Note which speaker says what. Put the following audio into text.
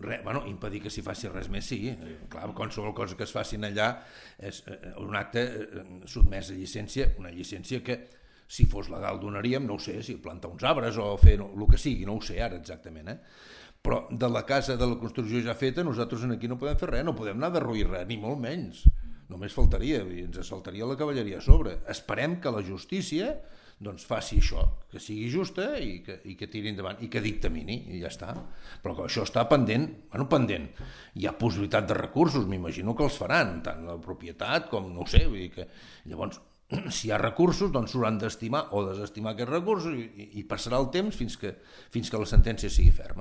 Speaker 1: impedir que s'hi faci res més, sí. Clar, qualsevol cosa que es facin allà és un acte sotmès a llicència, una llicència que, si fos legal, donaríem, no ho sé, si plantar uns arbres o fer el que sigui, no ho sé ara exactament, Però de la casa, de la construcció ja feta, nosaltres aquí no podem fer res, no podem anar a derruir res, ni molt menys. Només faltaria, ens saltaria la cavalleria a sobre. Esperem que la justícia faci això, que sigui justa i que tiri endavant, i que dictamini, i ja està. Però que això està pendent. Hi ha possibilitat de recursos, m'imagino que els faran, tant la propietat com, no ho sé, vull dir que llavors, si hi ha recursos, s'hauran d'estimar o desestimar aquests recursos i passarà el temps fins que la sentència sigui ferma.